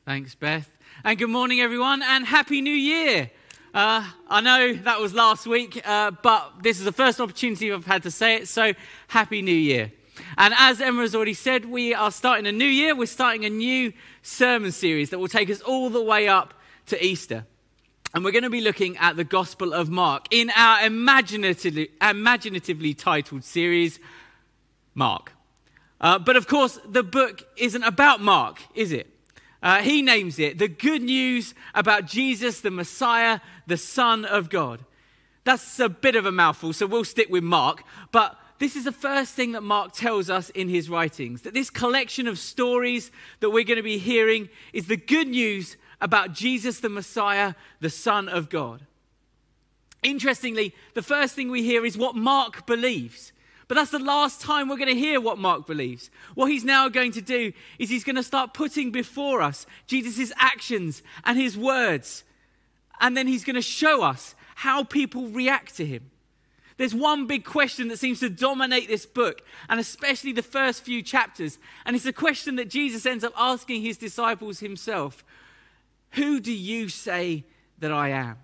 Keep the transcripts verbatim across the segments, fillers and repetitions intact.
Thanks, Beth. And good morning, everyone, and Happy New Year. Uh, I know that was last week, uh, but this is the first opportunity I've had to say it, so Happy New Year. And as Emma has already said, we are starting a new year. We're starting a new sermon series that will take us all the way up to Easter. And we're going to be looking at the Gospel of Mark in our imaginatively, imaginatively titled series, Mark. Uh, but of course, the book isn't about Mark, is it? Uh, he names it The Good News About Jesus, the Messiah, the Son of God. That's a bit of a mouthful, so we'll stick with Mark. But this is the first thing that Mark tells us in his writings, that this collection of stories that we're going to be hearing is the good news about Jesus, the Messiah, the Son of God. Interestingly, the first thing we hear is what Mark believes. But that's the last time we're going to hear what Mark believes. What he's now going to do is he's going to start putting before us Jesus' actions and his words. And then he's going to show us how people react to him. There's one big question that seems to dominate this book, and especially the first few chapters. And it's a question that Jesus ends up asking his disciples himself. Who do you say that I am?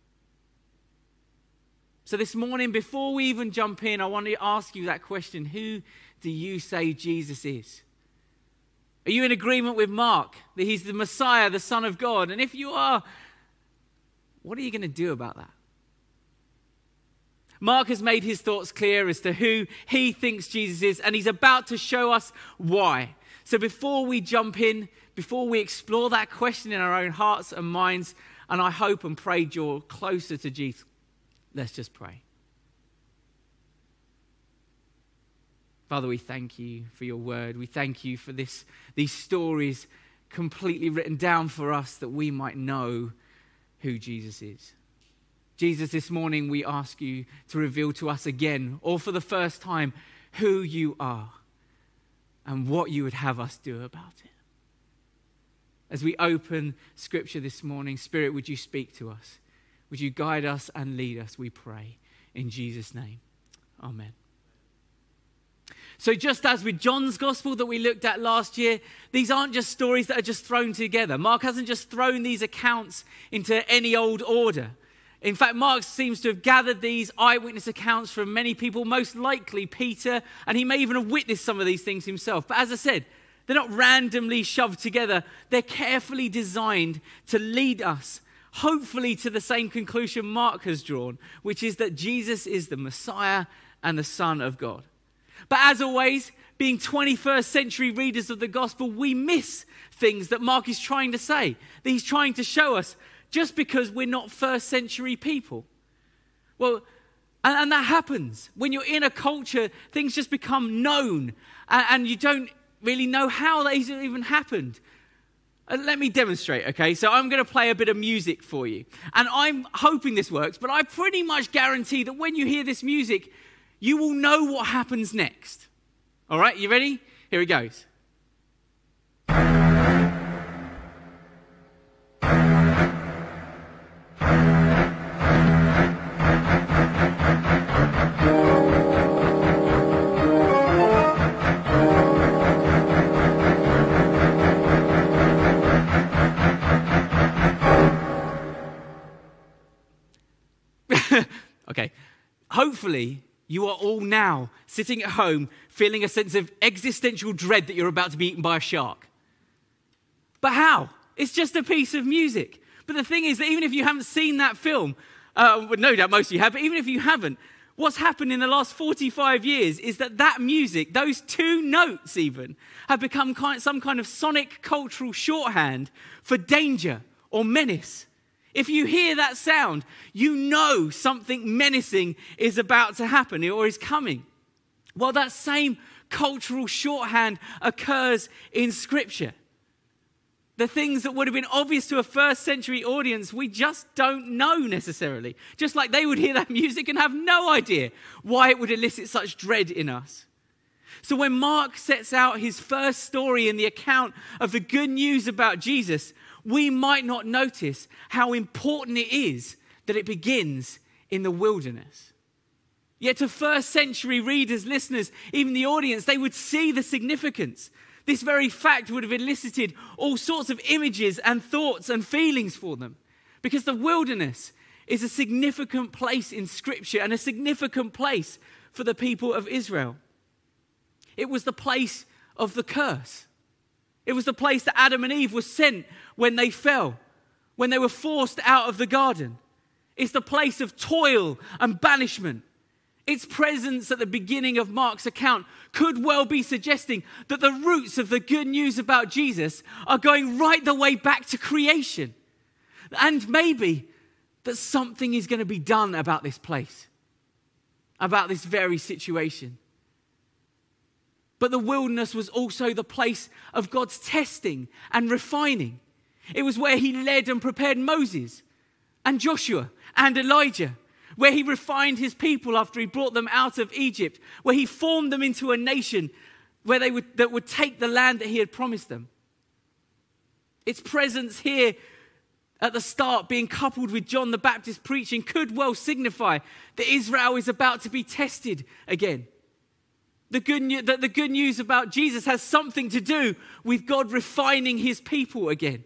So this morning, before we even jump in, I want to ask you that question. Who do you say Jesus is? Are you in agreement with Mark that he's the Messiah, the Son of God? And if you are, what are you going to do about that? Mark has made his thoughts clear as to who he thinks Jesus is, and he's about to show us why. So before we jump in, before we explore that question in our own hearts and minds, and I hope and pray draw closer to Jesus, let's just pray. Father, we thank you for your word. We thank you for this, these stories completely written down for us that we might know who Jesus is. Jesus, this morning we ask you to reveal to us again, or for the first time, who you are and what you would have us do about it. As we open Scripture this morning, Spirit, would you speak to us? Would you guide us and lead us, we pray, in Jesus' name. Amen. So just as with John's Gospel that we looked at last year, these aren't just stories that are just thrown together. Mark hasn't just thrown these accounts into any old order. In fact, Mark seems to have gathered these eyewitness accounts from many people, most likely Peter, and he may even have witnessed some of these things himself. But as I said, they're not randomly shoved together. They're carefully designed to lead us, hopefully, to the same conclusion Mark has drawn, which is that Jesus is the Messiah and the Son of God. But as always, being twenty-first century readers of the gospel, we miss things that Mark is trying to say, that he's trying to show us, just because we're not first century people. Well, and, and that happens. When you're in a culture, things just become known, and, and you don't really know how that even happened. Let me demonstrate, okay? So I'm going to play a bit of music for you. And I'm hoping this works, but I pretty much guarantee that when you hear this music, you will know what happens next. All right, you ready? Here it goes. Okay, hopefully you are all now sitting at home feeling a sense of existential dread that you're about to be eaten by a shark. But how? It's just a piece of music. But the thing is that even if you haven't seen that film, uh, well, no doubt most of you have, but even if you haven't, what's happened in the last forty-five years is that that music, those two notes even, have become kind, some kind of sonic cultural shorthand for danger or menace. If you hear that sound, you know something menacing is about to happen or is coming. Well, that same cultural shorthand occurs in Scripture. The things that would have been obvious to a first century audience, we just don't know necessarily. Just like they would hear that music and have no idea why it would elicit such dread in us. So when Mark sets out his first story in the account of the good news about Jesus, we might not notice how important it is that it begins in the wilderness. Yet to first century readers, listeners, even the audience, they would see the significance. This very fact would have elicited all sorts of images and thoughts and feelings for them, because the wilderness is a significant place in Scripture and a significant place for the people of Israel. It was the place of the curse. It was the place that Adam and Eve were sent when they fell, when they were forced out of the garden. It's the place of toil and banishment. Its presence at the beginning of Mark's account could well be suggesting that the roots of the good news about Jesus are going right the way back to creation. And maybe that something is going to be done about this place, about this very situation. But the wilderness was also the place of God's testing and refining. It was where he led and prepared Moses and Joshua and Elijah, where he refined his people after he brought them out of Egypt, where he formed them into a nation where they would, that would take the land that he had promised them. Its presence here at the start, being coupled with John the Baptist preaching, could well signify that Israel is about to be tested again. The good, new, that the good news about Jesus has something to do with God refining his people again.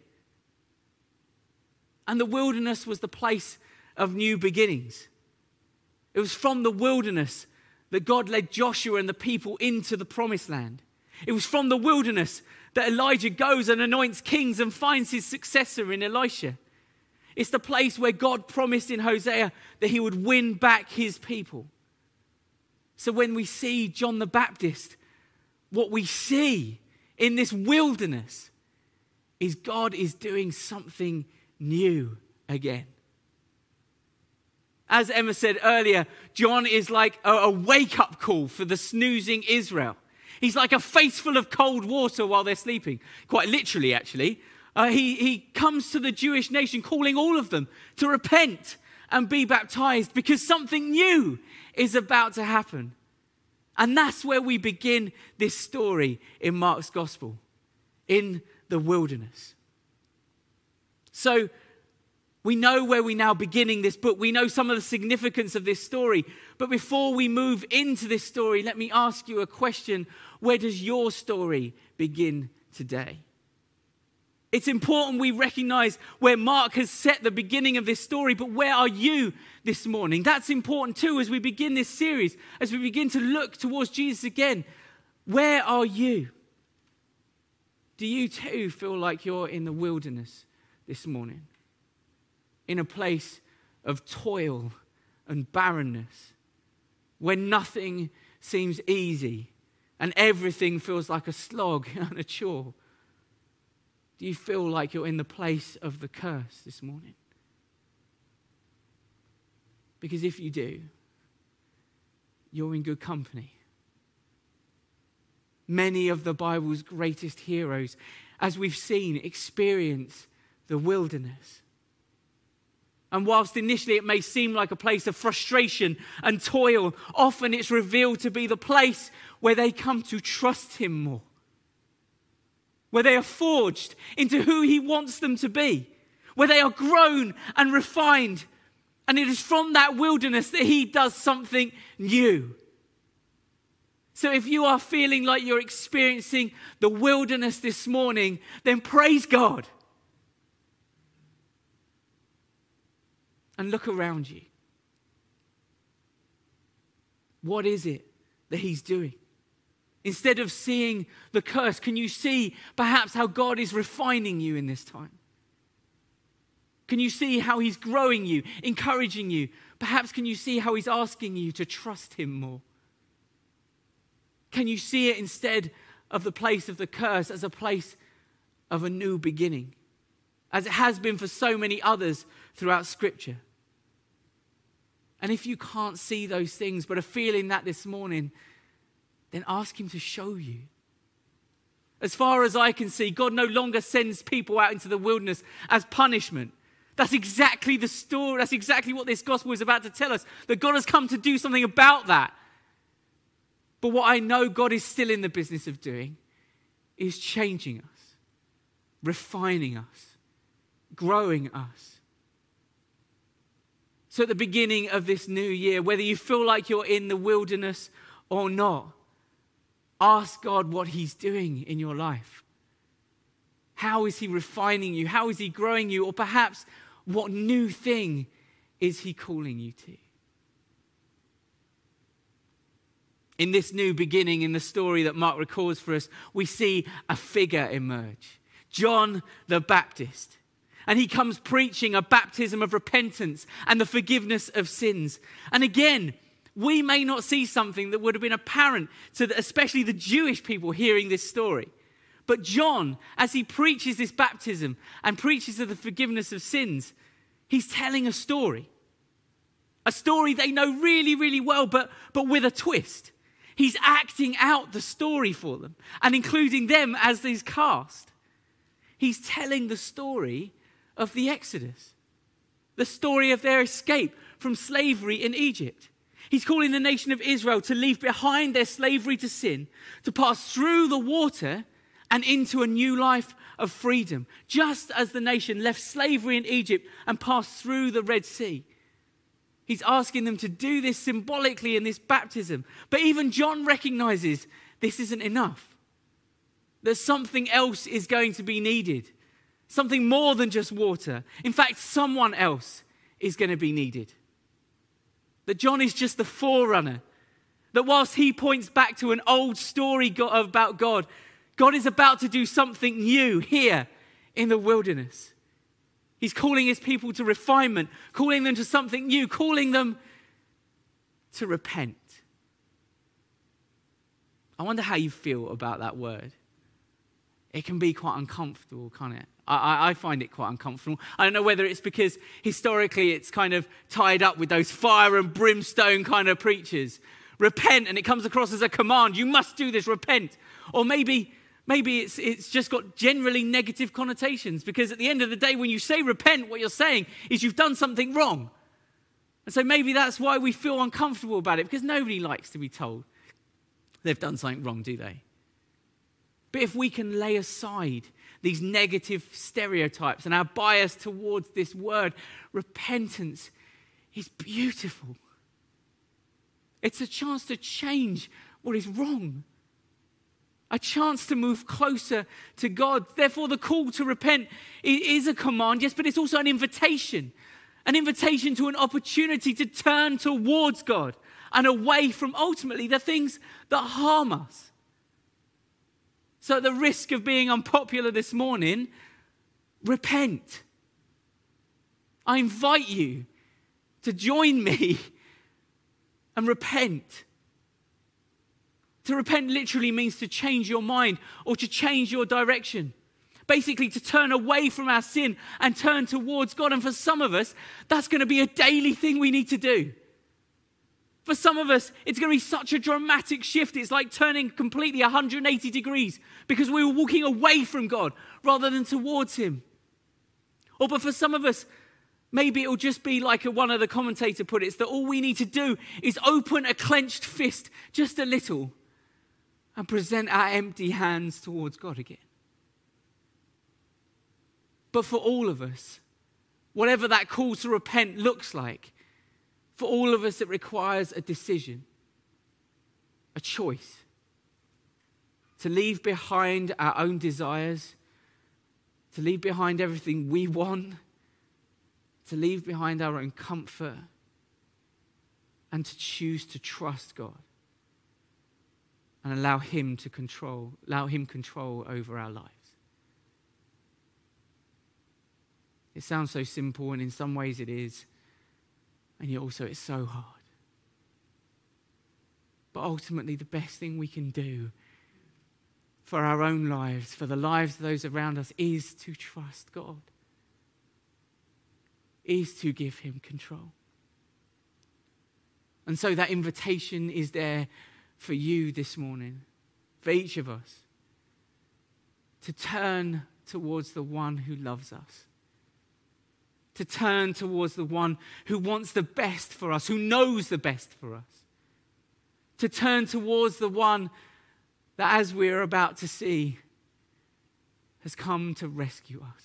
And the wilderness was the place of new beginnings. It was from the wilderness that God led Joshua and the people into the promised land. It was from the wilderness that Elijah goes and anoints kings and finds his successor in Elisha. It's the place where God promised in Hosea that he would win back his people. So when we see John the Baptist, what we see in this wilderness is God is doing something new again. As Emma said earlier, John is like a, a wake-up call for the snoozing Israel. He's like a face full of cold water while they're sleeping. Quite literally, actually. Uh, he, he comes to the Jewish nation calling all of them to repent and be baptized because something new is about to happen. And that's where we begin this story in Mark's gospel, in the wilderness. So we know where we're now beginning this book. We know some of the significance of this story. But before we move into this story, let me ask you a question. Where does your story begin today? It's important we recognize where Mark has set the beginning of this story, but where are you this morning? That's important too as we begin this series, as we begin to look towards Jesus again. Where are you? Do you too feel like you're in the wilderness this morning? In a place of toil and barrenness, where nothing seems easy and everything feels like a slog and a chore? Do you feel like you're in the place of the curse this morning? Because if you do, you're in good company. Many of the Bible's greatest heroes, as we've seen, experience the wilderness. And whilst initially it may seem like a place of frustration and toil, often it's revealed to be the place where they come to trust him more. Where they are forged into who he wants them to be. Where they are grown and refined. And it is from that wilderness that he does something new. So if you are feeling like you're experiencing the wilderness this morning, then praise God. And look around you. What is it that he's doing? Instead of seeing the curse, can you see perhaps how God is refining you in this time? Can you see how he's growing you, encouraging you? Perhaps can you see how he's asking you to trust him more? Can you see it instead of the place of the curse as a place of a new beginning? As it has been for so many others throughout Scripture. And if you can't see those things but are feeling that this morning, then ask him to show you. As far as I can see, God no longer sends people out into the wilderness as punishment. That's exactly the story. That's exactly what this gospel is about to tell us. That God has come to do something about that. But what I know God is still in the business of doing is changing us, refining us, growing us. So at the beginning of this new year, whether you feel like you're in the wilderness or not, Ask God what he's doing in your life. How is he refining you? How is he growing you? Or perhaps what new thing is he calling you to? In this new beginning, in the story that Mark records for us, we see a figure emerge. John the Baptist. And he comes preaching a baptism of repentance and the forgiveness of sins. And again, we may not see something that would have been apparent to the, especially the Jewish people hearing this story. But John, as he preaches this baptism and preaches of the forgiveness of sins, he's telling a story. A story they know really, really well, but, but with a twist. He's acting out the story for them and including them as his cast. He's telling the story of the Exodus, the story of their escape from slavery in Egypt. He's calling the nation of Israel to leave behind their slavery to sin, to pass through the water and into a new life of freedom, just as the nation left slavery in Egypt and passed through the Red Sea. He's asking them to do this symbolically in this baptism. But even John recognizes this isn't enough. That something else is going to be needed. Something more than just water. In fact, someone else is going to be needed. That John is just the forerunner. That whilst he points back to an old story about God, God is about to do something new here in the wilderness. He's calling his people to refinement, calling them to something new, calling them to repent. I wonder how you feel about that word. It can be quite uncomfortable, can't it? I, I find it quite uncomfortable. I don't know whether it's because historically it's kind of tied up with those fire and brimstone kind of preachers. Repent, and it comes across as a command. You must do this, repent. Or maybe... Maybe it's it's just got generally negative connotations, because at the end of the day, when you say repent, what you're saying is you've done something wrong. And so maybe that's why we feel uncomfortable about it, because nobody likes to be told they've done something wrong, do they? But if we can lay aside these negative stereotypes and our bias towards this word, repentance is beautiful. It's a chance to change what is wrong. A chance to move closer to God. Therefore, the call to repent is a command, yes, but it's also an invitation. An invitation to an opportunity to turn towards God and away from ultimately the things that harm us. So at the risk of being unpopular this morning, repent. I invite you to join me and repent. To repent literally means to change your mind or to change your direction. Basically, to turn away from our sin and turn towards God. And for some of us, that's going to be a daily thing we need to do. For some of us, it's going to be such a dramatic shift. It's like turning completely one hundred eighty degrees because we were walking away from God rather than towards him. Or but for some of us, maybe it'll just be like one of the commentators put it, it's that all we need to do is open a clenched fist just a little and present our empty hands towards God again. But for all of us, whatever that call to repent looks like, for all of us it requires a decision, a choice. To leave behind our own desires, to leave behind everything we want, to leave behind our own comfort, and to choose to trust God. And allow him to control, allow him control over our lives. It sounds so simple, and in some ways it is. And yet also it's so hard. But ultimately the best thing we can do for our own lives, for the lives of those around us, is to trust God. Is to give him control. And so that invitation is there for you this morning, for each of us, to turn towards the one who loves us, to turn towards the one who wants the best for us, who knows the best for us, to turn towards the one that, as we're about to see, has come to rescue us.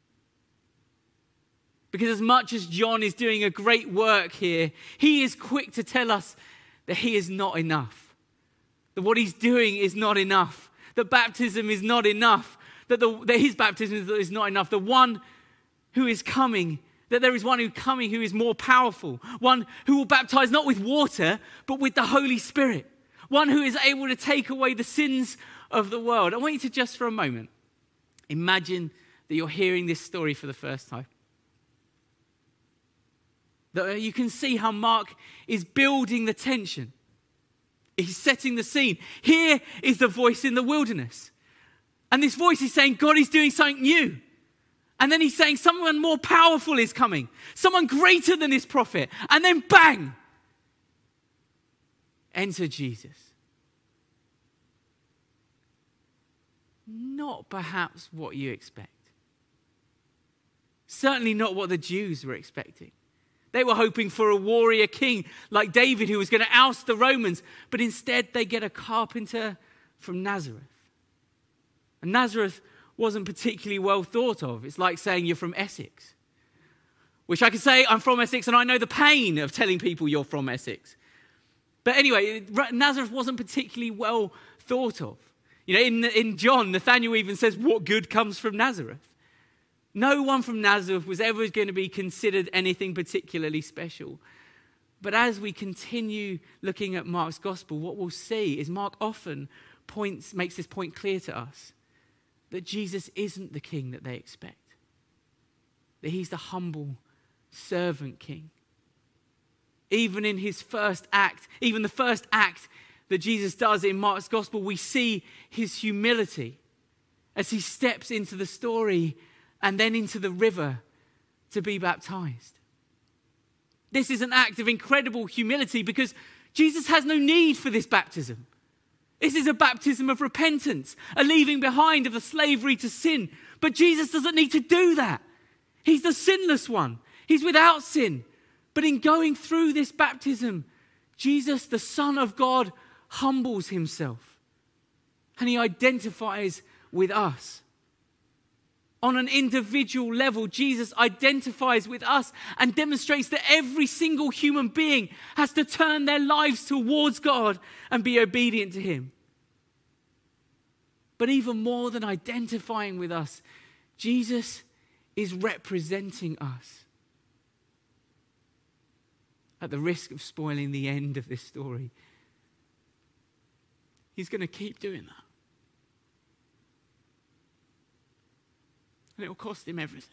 Because as much as John is doing a great work here, he is quick to tell us that he is not enough. that what he's doing is not enough, that baptism is not enough, that, the, that his baptism is not enough. The one who is coming, that there is one who is coming who is more powerful, one who will baptize not with water, but with the Holy Spirit, one who is able to take away the sins of the world. I want you to just for a moment imagine that you're hearing this story for the first time. That you can see how Mark is building the tension. He's setting the scene. Here is the voice in the wilderness. And this voice is saying God is doing something new. And then he's saying someone more powerful is coming. Someone greater than this prophet. And then bang! Enter Jesus. Not perhaps what you expect. Certainly not what the Jews were expecting. They were hoping for a warrior king like David who was going to oust the Romans. But instead they get a carpenter from Nazareth. And Nazareth wasn't particularly well thought of. It's like saying you're from Essex. Which I could say I'm from Essex and I know the pain of telling people you're from Essex. But anyway, Nazareth wasn't particularly well thought of. You know, in, in John, Nathaniel even says, what good comes from Nazareth? No one from Nazareth was ever going to be considered anything particularly special. But as we continue looking at Mark's gospel, what we'll see is Mark often points, makes this point clear to us, that Jesus isn't the king that they expect. That he's the humble servant king. Even in his first act, even the first act that Jesus does in Mark's gospel, we see his humility as he steps into the story and then into the river to be baptized. This is an act of incredible humility because Jesus has no need for this baptism. This is a baptism of repentance, a leaving behind of the slavery to sin. But Jesus doesn't need to do that. He's the sinless one. He's without sin. But in going through this baptism, Jesus, the Son of God, humbles himself. And he identifies with us. On an individual level, Jesus identifies with us and demonstrates that every single human being has to turn their lives towards God and be obedient to him. But even more than identifying with us, Jesus is representing us. At the risk of spoiling the end of this story, he's going to keep doing that. And it will cost him everything.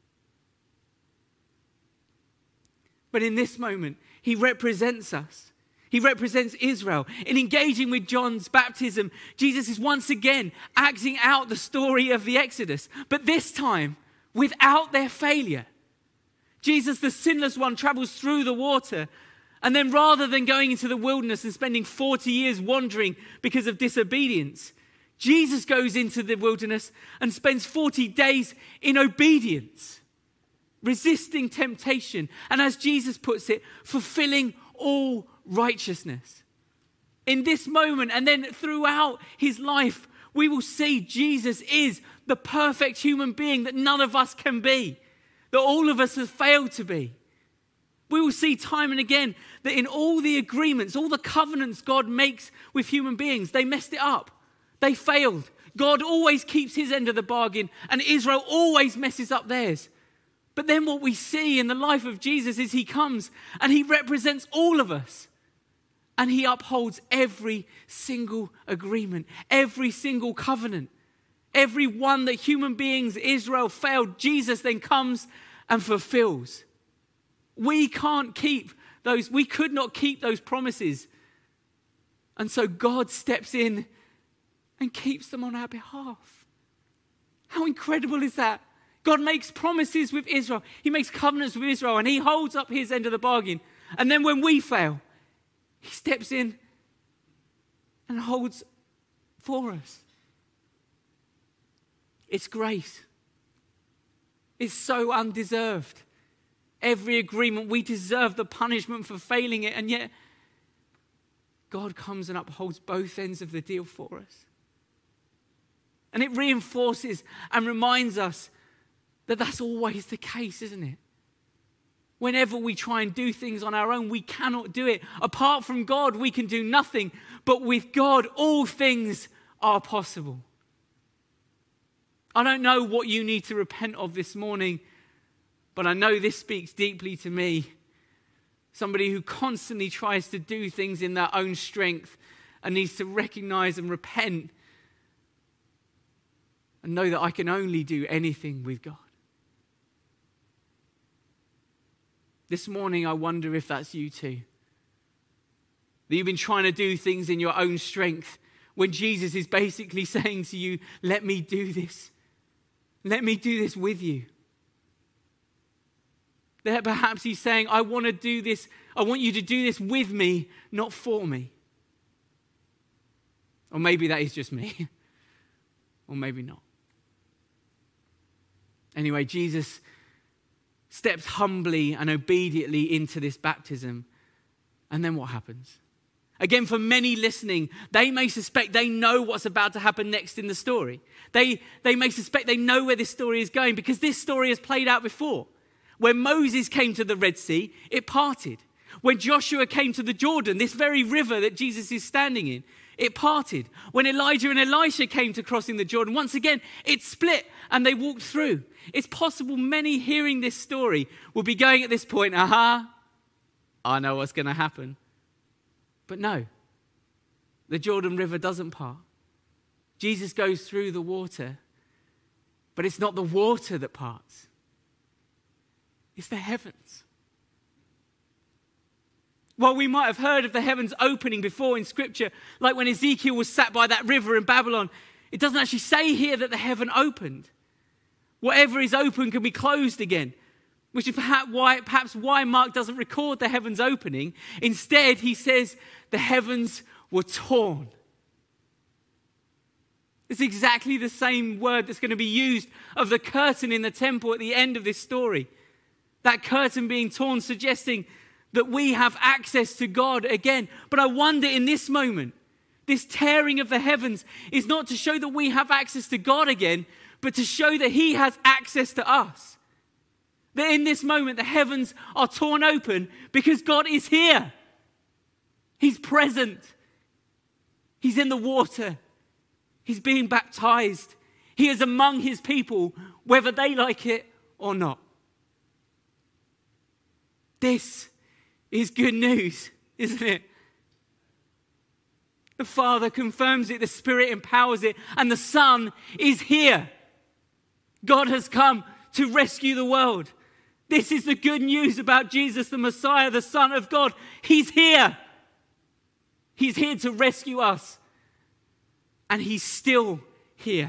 But in this moment, he represents us. He represents Israel. In engaging with John's baptism, Jesus is once again acting out the story of the Exodus, but this time without their failure. Jesus, the sinless one, travels through the water, and then rather than going into the wilderness and spending forty years wandering because of disobedience, Jesus goes into the wilderness and spends forty days in obedience, resisting temptation, and as Jesus puts it, fulfilling all righteousness. In this moment and then throughout his life, we will see Jesus is the perfect human being that none of us can be, that all of us have failed to be. We will see time and again that in all the agreements, all the covenants God makes with human beings, they messed it up. They failed. God always keeps his end of the bargain and Israel always messes up theirs. But then what we see in the life of Jesus is he comes and he represents all of us. And he upholds every single agreement, every single covenant, every one that human beings, Israel failed, Jesus then comes and fulfills. We can't keep those, we could not keep those promises. And so God steps in and keeps them on our behalf. How incredible is that? God makes promises with Israel. He makes covenants with Israel and he holds up his end of the bargain. And then when we fail, he steps in and holds for us. It's grace. It's so undeserved. Every agreement, we deserve the punishment for failing it, and yet God comes and upholds both ends of the deal for us. And it reinforces and reminds us that that's always the case, isn't it? Whenever we try and do things on our own, we cannot do it. Apart from God, we can do nothing. But with God, all things are possible. I don't know what you need to repent of this morning, but I know this speaks deeply to me. Somebody who constantly tries to do things in their own strength and needs to recognize and repent and know that I can only do anything with God. This morning, I wonder if that's you too. That you've been trying to do things in your own strength when Jesus is basically saying to you, let me do this. Let me do this with you. That perhaps he's saying, I want to do this. I want you to do this with me, not for me. Or maybe that is just me. Or maybe not. Anyway, Jesus steps humbly and obediently into this baptism. And then what happens? Again, for many listening, they may suspect they know what's about to happen next in the story. They, they may suspect they know where this story is going because this story has played out before. When Moses came to the Red Sea, it parted. When Joshua came to the Jordan, this very river that Jesus is standing in, it parted. When Elijah and Elisha came to crossing the Jordan, once again, it split and they walked through. It's possible many hearing this story will be going at this point, aha, I know what's going to happen. But no, the Jordan River doesn't part. Jesus goes through the water, but it's not the water that parts. It's the heavens. While we might have heard of the heavens opening before in Scripture, like when Ezekiel was sat by that river in Babylon, it doesn't actually say here that the heaven opened. Whatever is open can be closed again, which is perhaps why, perhaps why Mark doesn't record the heavens opening. Instead, he says the heavens were torn. It's exactly the same word that's going to be used of the curtain in the temple at the end of this story. That curtain being torn, suggesting that we have access to God again. But I wonder in this moment, this tearing of the heavens is not to show that we have access to God again, but to show that he has access to us. That in this moment, the heavens are torn open because God is here. He's present. He's in the water. He's being baptized. He is among his people, whether they like it or not. This is good news, isn't it? The Father confirms it, the Spirit empowers it, and the Son is here. God has come to rescue the world. This is the good news about Jesus, the Messiah, the Son of God. He's here. He's here to rescue us. And he's still here.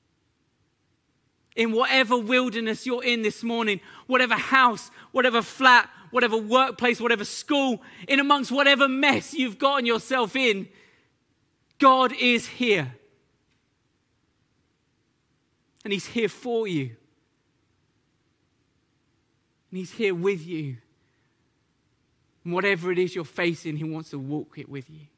In whatever wilderness you're in this morning, whatever house, whatever flat, whatever workplace, whatever school, in amongst whatever mess you've gotten yourself in, God is here. And he's here for you. And he's here with you. And whatever it is you're facing, he wants to walk it with you.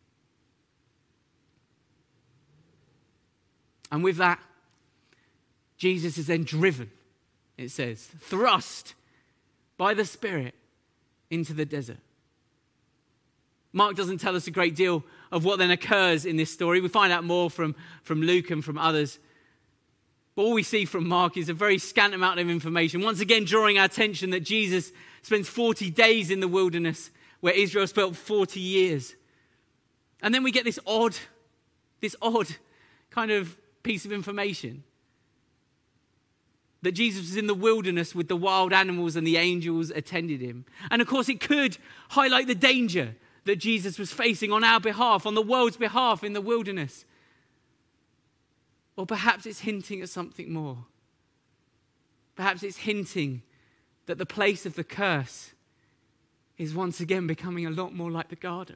And with that, Jesus is then driven, it says, thrust by the Spirit into the desert. Mark doesn't tell us a great deal of what then occurs in this story. We find out more from, from Luke and from others. But all we see from Mark is a very scant amount of information. Once again, drawing our attention that Jesus spends forty days in the wilderness where Israel spent forty years. And then we get this odd, this odd kind of piece of information. That Jesus was in the wilderness with the wild animals and the angels attended him. And of course, it could highlight the danger that Jesus was facing on our behalf, on the world's behalf in the wilderness. Or perhaps it's hinting at something more. Perhaps it's hinting that the place of the curse is once again becoming a lot more like the garden.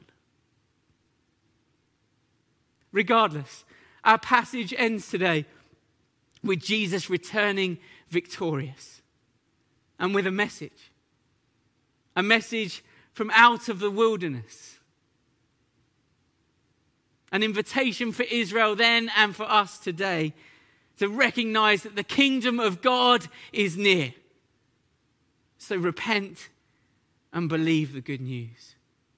Regardless, our passage ends today with Jesus returning victorious and with a message. A message from out of the wilderness. An invitation for Israel then and for us today to recognize that the kingdom of God is near. So repent and believe the good news.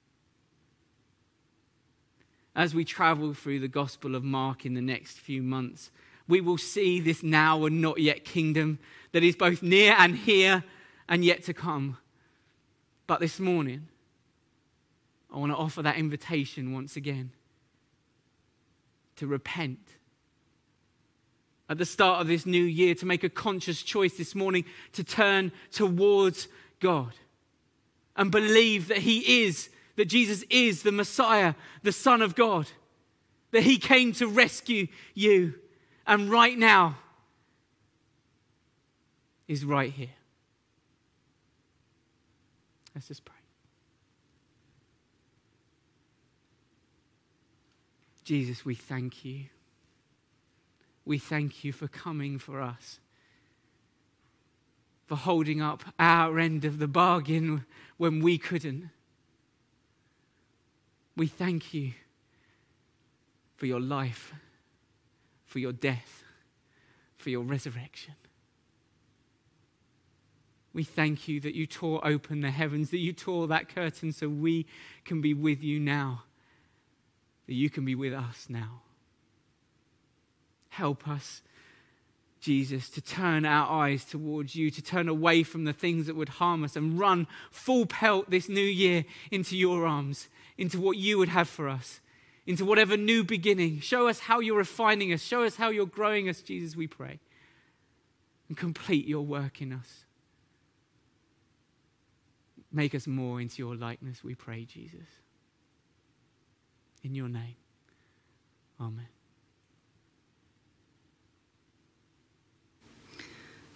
As we travel through the Gospel of Mark in the next few months, we will see this now and not yet kingdom that is both near and here and yet to come. But this morning, I want to offer that invitation once again to repent. At the start of this new year, to make a conscious choice this morning to turn towards God and believe that He is, that Jesus is the Messiah, the Son of God, that He came to rescue you, and right now is right here. Let's just pray. Jesus, we thank you. We thank you for coming for us, for holding up our end of the bargain when we couldn't. We thank you for your life, for your death, for your resurrection. We thank you that you tore open the heavens, that you tore that curtain so we can be with you now, that you can be with us now. Help us, Jesus, to turn our eyes towards you, to turn away from the things that would harm us and run full pelt this new year into your arms, into what you would have for us, into whatever new beginning. Show us how you're refining us. Show us how you're growing us, Jesus, we pray. And complete your work in us. Make us more into your likeness, we pray, Jesus. In your name, amen.